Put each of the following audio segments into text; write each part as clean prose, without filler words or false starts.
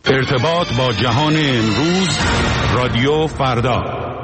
ارتباط با جهان امروز، رادیو فردا.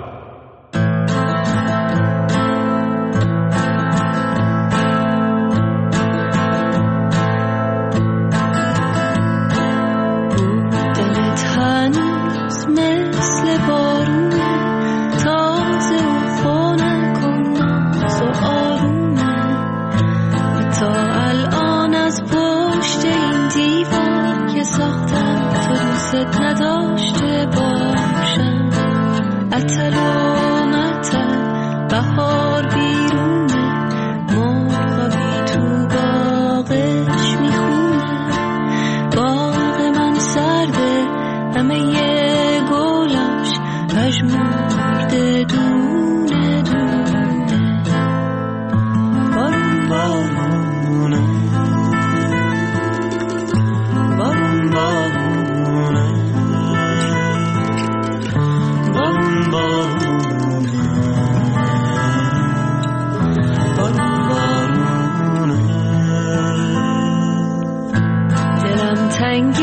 نداشته باشم عطل و مطل بهار بیرونه مرغابی تو باغش میخونه باغ من سرده همه یه گلاش پژمرده دونه دونه بارون بارونه بارون بارونه رنگ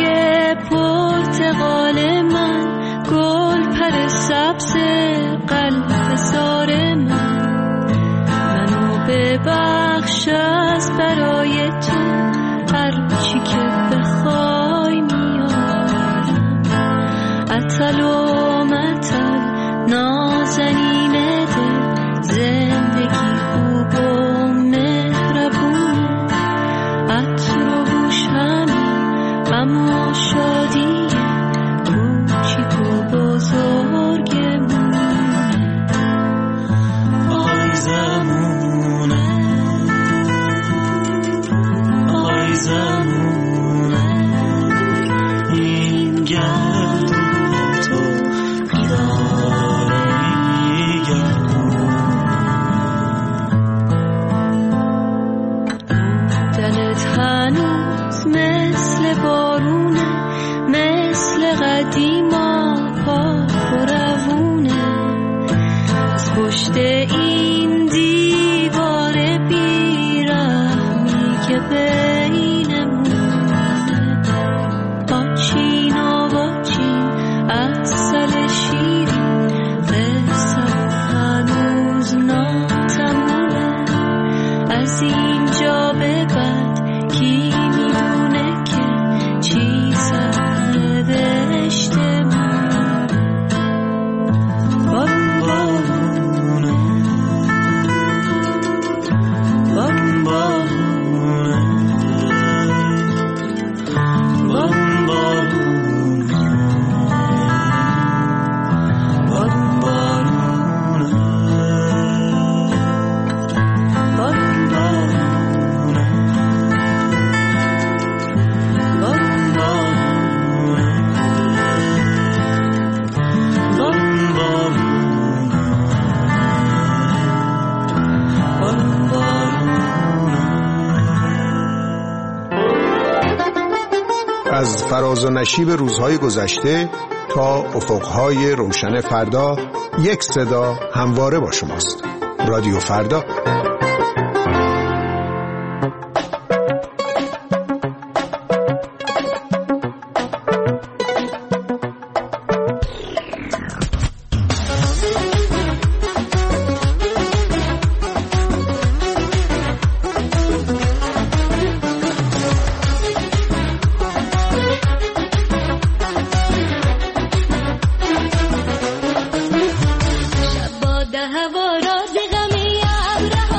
پرتقال من گل پر سبز قلب زار منو ببخش از برای تو هر چی که بخوای میارم عطل و مطل نازنین دل زندگی خوب و مهربونه عطر و بوش اما شادی کوچیک و بزرگمونه آی زمونه آی زمونه این گرد تو بیداره دلت هنوز مثل بارونه مثل قدیما پاک و روونه از پشت این دیوار بیرحمی که بینمونه آچین و واچین عسل شیرین قصه هنوز ناتمومه از اینجا به بعد کی میدونه که چی سرنوشته من بارون بارونه بارون بارونه بارون بارونه بارون بارونه بارون از فراز و نشیب روزهای گذشته تا افقهای روشن فردا، یک صدا همواره با شماست. رادیو فردا. هوا را غمی ابرها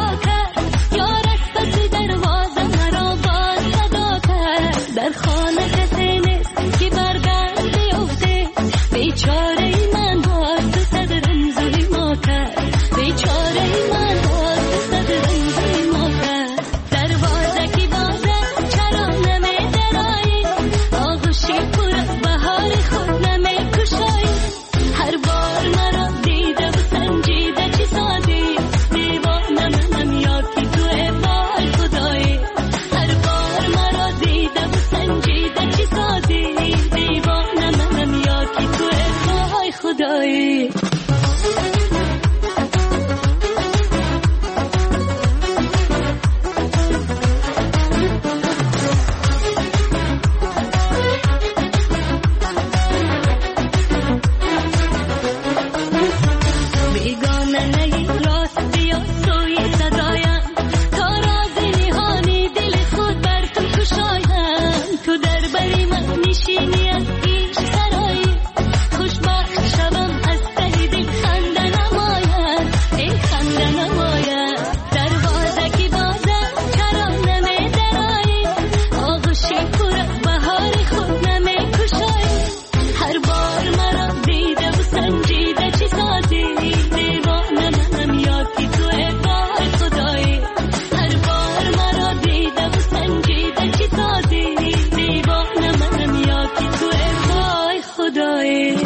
بربری من نشینی از پیش سرایی خوشبخت شوم از ته دل خنده نماید ای خنده نماید دروازه کی بازه چرا نمی درایی آغوشی پر بهار خود نمی کشایی هر بار مرا دیده و سنجیده چی سازی دیوانه منم یا کی تو ای بار خدایی هر بار مرا دیده و سنجیده چی سازی دیوانه منم یا کی تو ای بار خدایی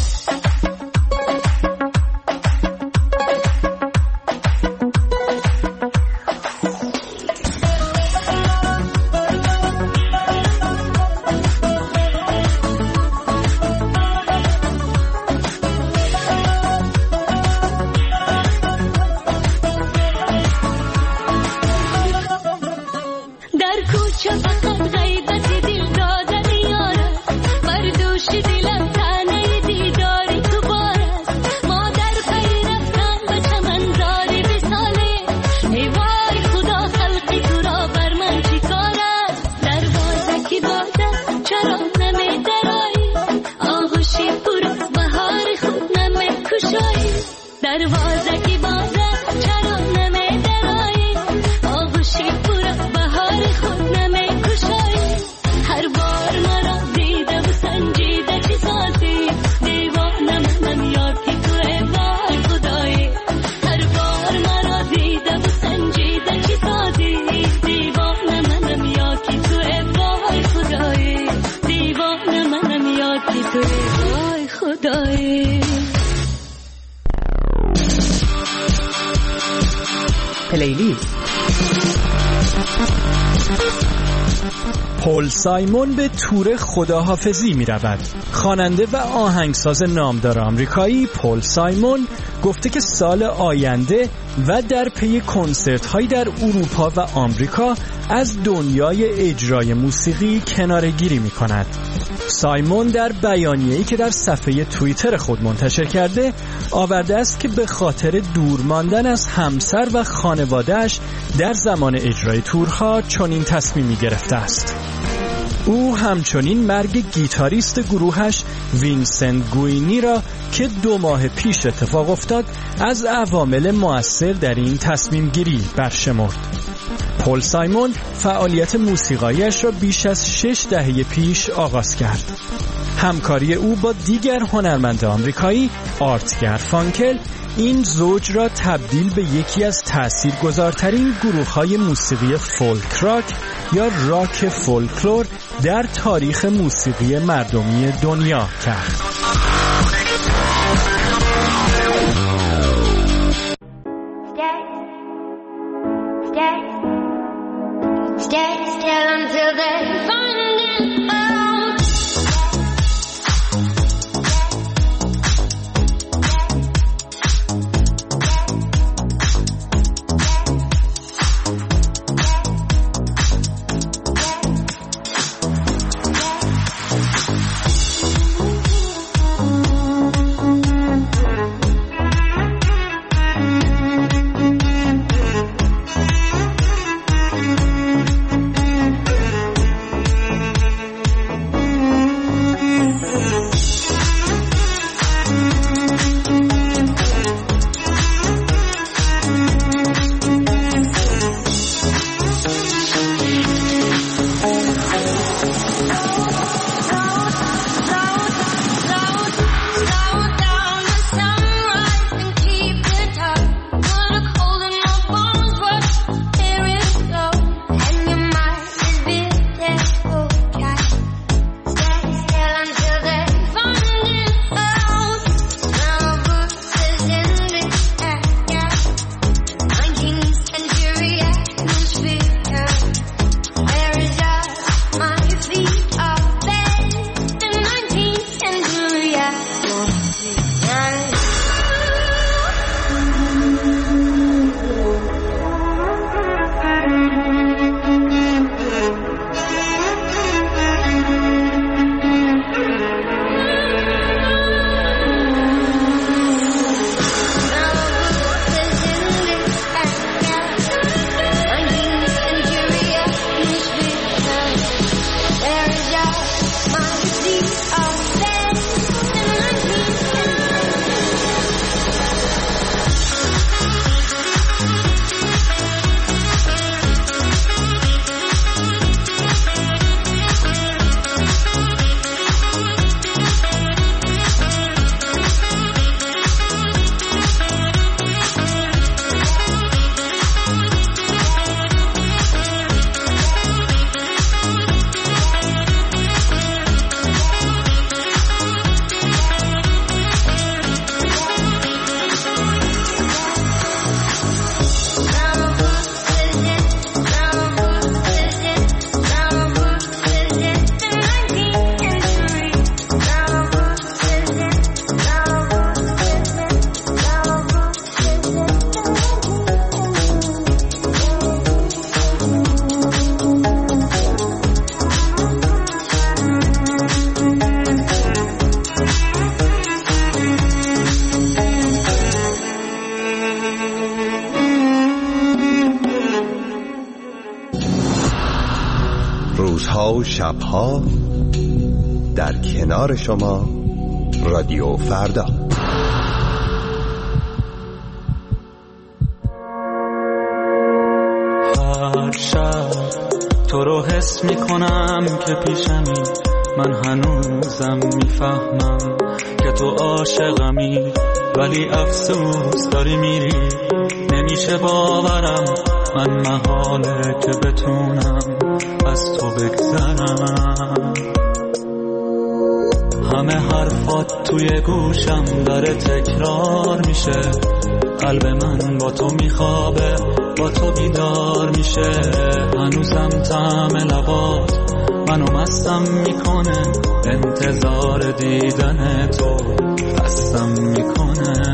در کوچه فقط غیبت دل دادن یاره بر دوش دلم تنه دیداری تو بارست ما در پی رفتن به چمنزاری بساله ای وای خدا خلقی تو را بر من چی کار است دروازه کی بازه چرا نمی درایی آغوشی پر از بهار خود نمی کشایی دروازه کی بازه چرا نمی درایی آغوشی پر از بهار خود نمی کشایی هر بار مرا دیده و سنجیده چی سازی دیوانه منم یا کی تو ای بار خدایی هر بار مرا دیده و سنجیده چی سازی دیوانه منم یا کی تو ای بار خدایی دیوانه منم یا کی تو ای بار خدایی پلیلیست. پل سایمون به تور خداحافظی می رود. خواننده و آهنگساز نامدار آمریکایی پل سایمون گفته که سال آینده و در پی کنسرت هایی در اروپا و آمریکا از دنیای اجرای موسیقی کناره‌گیری می کند. سایمون در بیانیه‌ای که در صفحه توییتر خود منتشر کرده آورده است که به خاطر دور ماندن از همسر و خانواده‌اش در زمان اجرای تورها چنین تصمیمی گرفته است. او همچنین مرگ گیتاریست گروهش وینسنت گوینی را که 2 ماه پیش اتفاق افتاد از عوامل مؤثر در این تصمیم گیری برشمرد. پل سایمون فعالیت موسیقایش را بیش از 6 دهه پیش آغاز کرد. همکاری او با دیگر هنرمند آمریکایی آرت گارفانکل این زوج را تبدیل به یکی از تاثیرگذارترین گروه‌های موسیقی فولک راک یا راک فولکلور در تاریخ موسیقی مردمی دنیا کرد. روزها و شبها در کنار شما رادیو فردا. هر شب تو رو حس میکنم که پیشمی، من هنوزم میفهمم که تو عاشقمی، ولی افسوس داری میری، نمیشه باورم من محاله که بتونم از تو بگذرم. همه حرفات توی گوشم داره تکرار میشه، قلب من با تو میخوابه، با تو بیدار میشه، هنوزم طعم لبات منو مستم میکنه، انتظار دیدن تو خستم میکنه.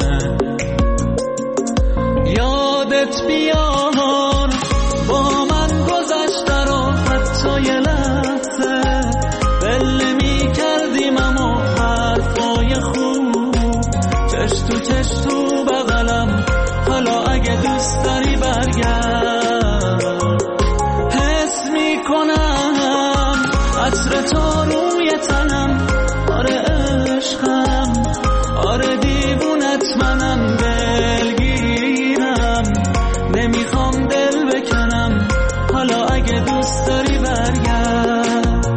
یادت بیار با من گذشته رو، حتی یه لحظه بله میکردیم اما حرفای خوب، چش تو چش تو بغلم، حالا اگه دوست داری برگرد. حس میکنم عطر تو روی تنم، آره عشقم، آره دیوونت منم، دلگیرم، نمیخوام دل بکنم، حالا اگه دوست داری برگرد.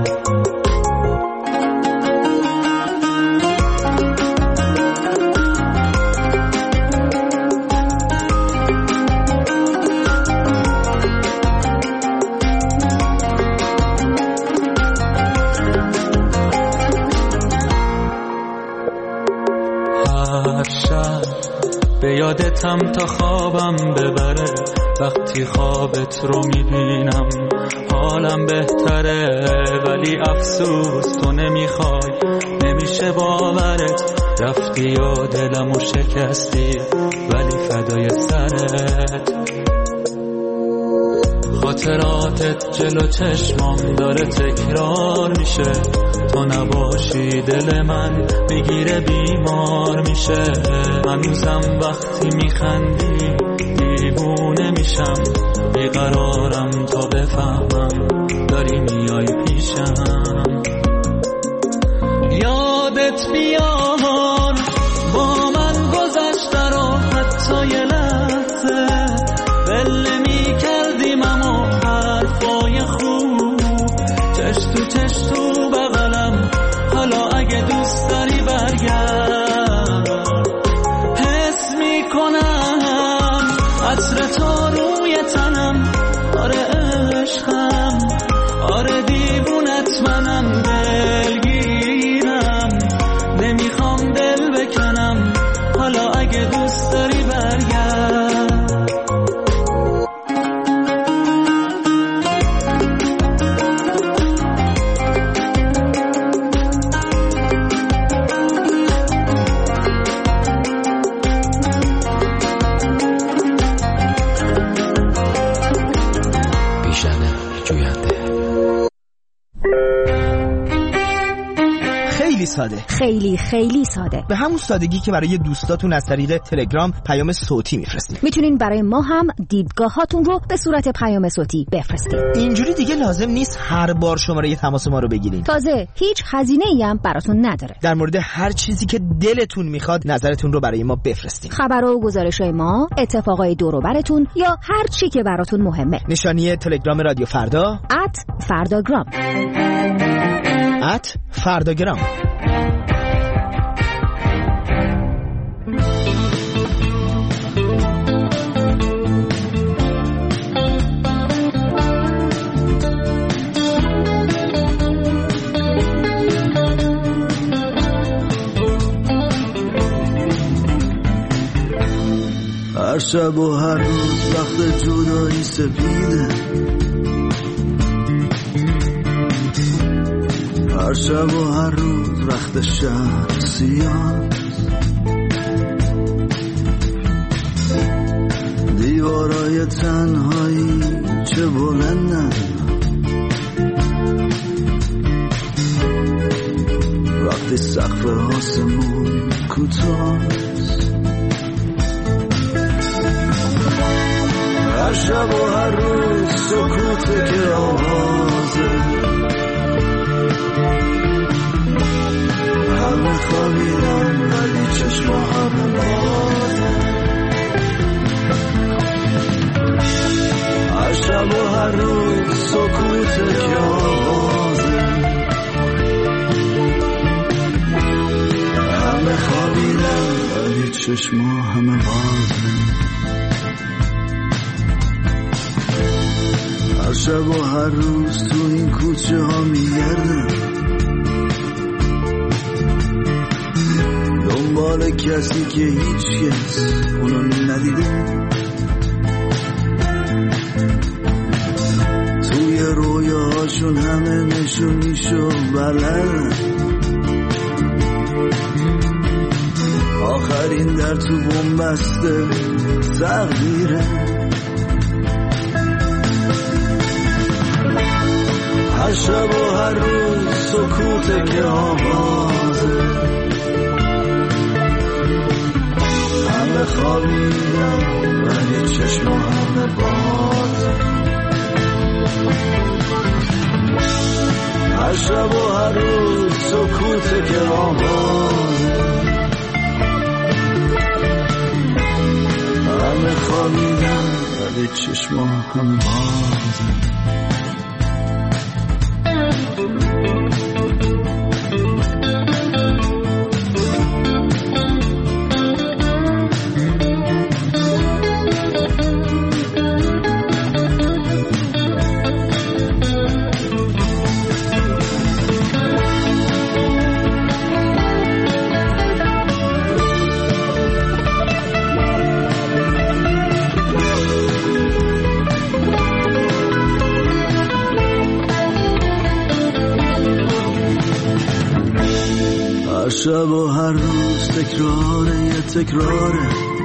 هر شب به یادتم تا خوابم ببره، وقتی خوابت رو میبینم حالم بهتره، ولی افسوس تو نمیخوای، نمیشه باورت، رفتی و دلمو شکستی، ولی فدای سرت. خاطراتت جلو چشمام داره تکرار میشه، تو نباشی دل من میگیره بیمار میشه، هنوزم وقتی میخندی دیوونه میشم، بیقرارم تا بفهمم داری میای پیشم. یادت بیار با من گذشته رو، حتی یه لحظه بله میکردیم اما حرفای خوب، چش تو چش تو بغلم، حالا اگه دوست داری برگرد. حس میکنم عطر تو روی تنم، آره عشقم، آره دیوونت منم، دلگیرم، نمیخوام خیلی ساده، خیلی خیلی ساده، به همون سادگی که برای دوستاتون از طریق تلگرام پیام صوتی میفرستید. میتونین برای ما هم دیدگاهاتون رو به صورت پیام صوتی بفرستید. اینجوری دیگه لازم نیست هر بار شماره تماس ما رو بگیرین. تازه هیچ هزینه‌ای هم براتون نداره. در مورد هر چیزی که دلتون میخواد نظرتون رو برای ما بفرستین. خبر و گزارش‌های ما، اتفاقای دور و براتون یا هر چی که براتون مهمه. نشانی تلگرام رادیو فردا @فرداگرام. @فرداگرام. هر شب و هر روز وقت جدایی سپیده، هر شب و هر روز وقت شب سیاه، دیوارای تنهایی چه بلندن، وقتی سقف آسمون کوتاه، هر شب و هر روز سکوته که آوازه، همه خوابیدن ولی چشم همه بازه، هر شب و هر روز سکوته که آوازه، همه خوابیدن ولی چشم همه بازه، هر شب و هر روز تو این کوچه ها میگردم، دنبال کسی که هیچ کس اونو ندیده، توی رویاهاشون همه نشونیشو بلدن، آخرین در تو بنبسته تغییره، هر شب و هر روز سکوته که آوازه، همه خوابیدن ولی چشم همه بازه، هر شب و هر روز سکوته که آوازه، همه خوابیدن ولی چشم همه بازه. شب و هر روز تکراره یه تکراره،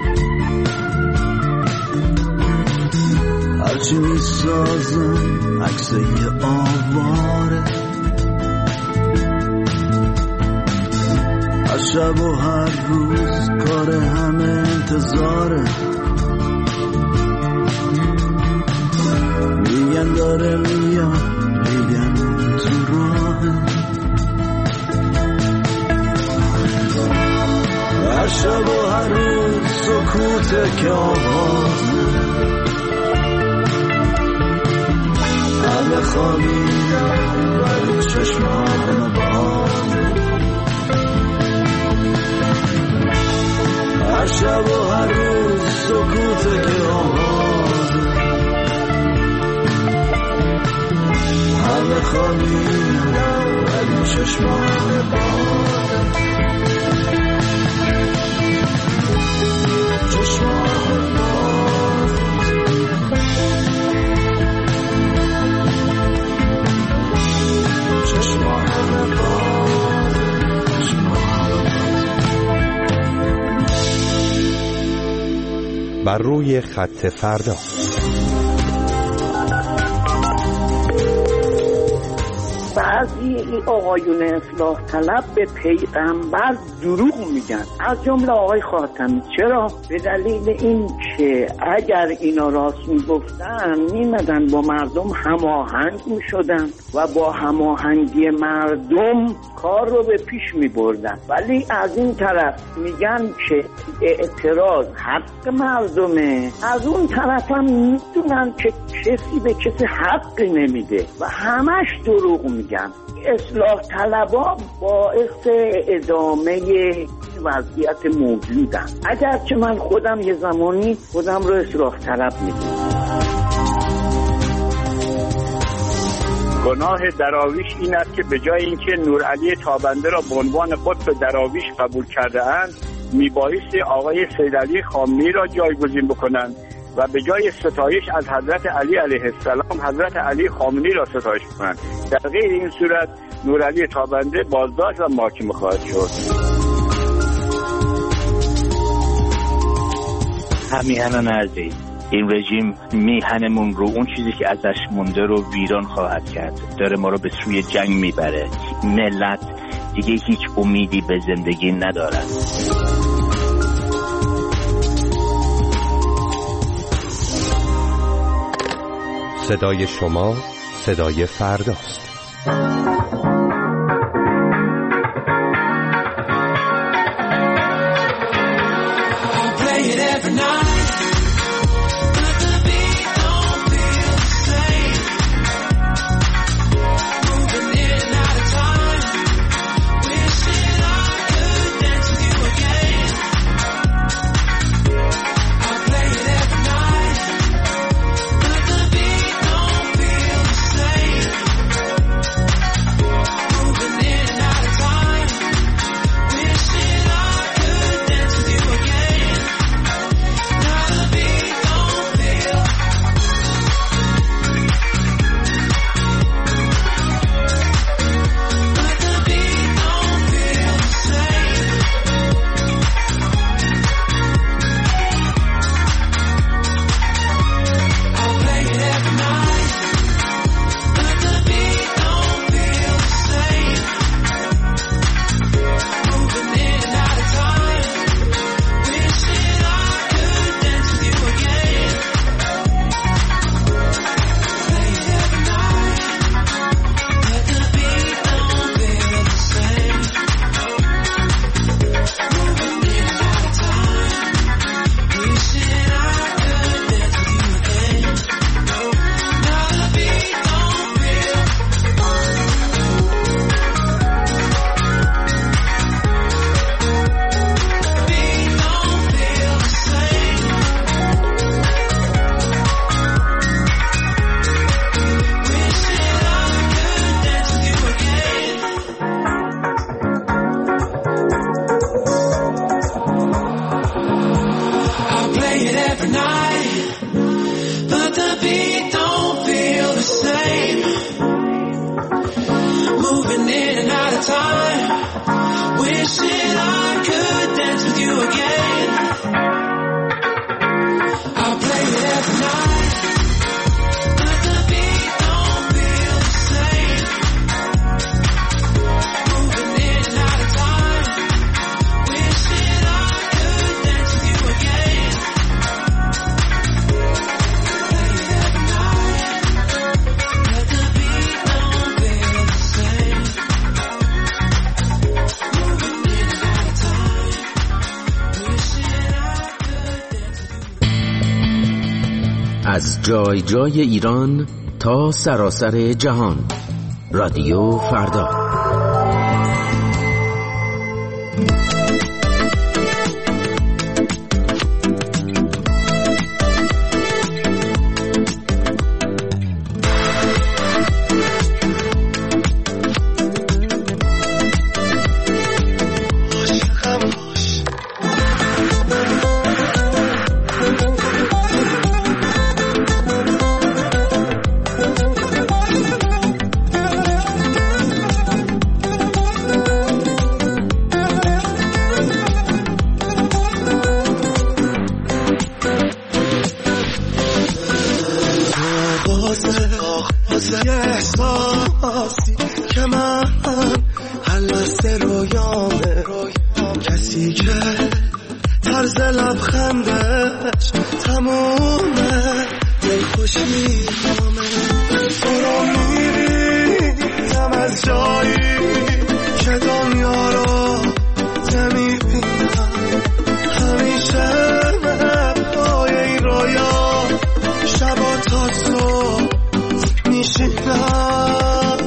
هرچی میسازن عکس یه آواره، هر شب و هر روز کار همه انتظاره، میگن داره میاد میگن تو راهه، هر شب و هر روز سکوته که آوازه، همه خوابیدن ولی چشم همه بازه، هر شب و هر روز سکوته که آوازه، همه خوابیدن ولی چشم همه بازه. بر روی خط فردا. بعضی آقایون اصلاح طلب به پیغمبر دروغ میگن، از جمله آقای خاتمی. چرا؟ به دلیل این که اگر اینا راست میگفتن میمدن با مردم هماهنگ میشدن و با هماهنگی مردم کار رو به پیش میبردن. ولی از این طرف میگن که اعتراض حق مردمه، از اون طرف هم میدونن که کسی به کسی حقی نمیده و همش دروغ میگن. اصلاح طلبا باعث ادامه وضعیت موجودن، اگرچه من خودم یه زمانی خودم رو اصلاح طلب میدونم. گناه دراویش این است که به جای اینکه نورعلی تابنده را به عنوان قطب دراویش قبول کرده اند، میبایستی آقای سیدعلی خامنه‌ای را جایگزین بکنند و به جای ستایش از حضرت علی علیه السلام حضرت علی خامنه‌ای را ستایش کنند. در غیر این صورت نورعلی تابنده بازداشت و محاکمه خواهد شد. همیهنان عزیز، این رژیم میهنمون رو، اون چیزی که ازش مونده رو ویران خواهد کرد. داره ما رو به سوی جنگ میبره. ملت دیگه هیچ امیدی به زندگی ندارن. صدای شما صدای فرداست. از جای جای ایران تا سراسر جهان، رادیو فردا. رویامه، کسی که طرز لبخندش تمومه دلخوشی همه. تو رو میبینم از جایی که دنیا رو نمیبینم، همیشه پای این رویا شبا تا تو میشینم.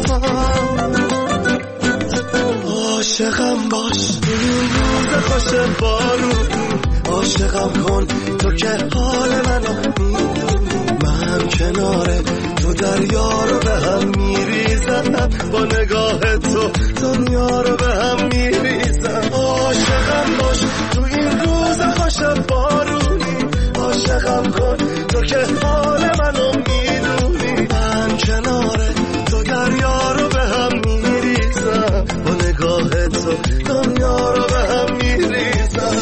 عاشقم باش این روز خوش بارونی، عاشقم کن تو که حال منو میدونی. من کنار تو دریا رو به هم میریزم، با نگاه تو دنیا رو به هم میریزم. عاشقم باش تو این روز خوش بارونی، عاشقم کن تو که حال منو میدونی. من کنار تو دریا رو به هم میریزم، با نگاه تو دنیا رو به هم میریزم.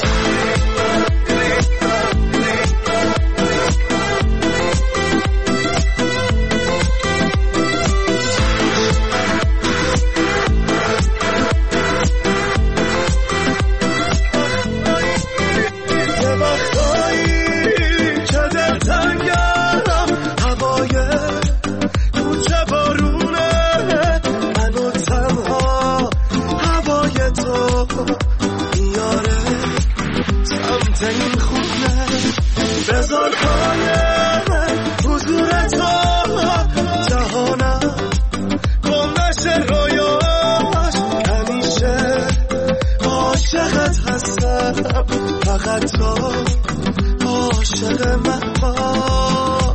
بذار کنه حضور تو جهانم گم نشه رویاش، همیشه عاشقت هستم، فقط تو عاشق من باش.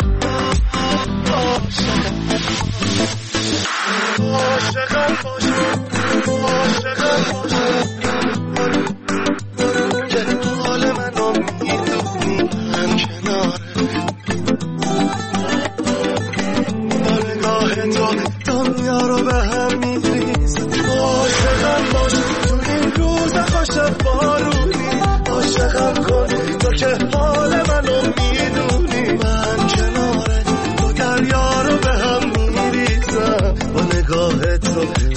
عاشقم باش، عاشقم باش که حال منو میدونی. من کناره با نگاه تو دنیا رو به هم میریزم. عاشقم باش تو این روز خوش بارونی، عاشقم کن تو که حال منو میدونی. من کناره تو دریا رو به هم میریزم، با نگاه تو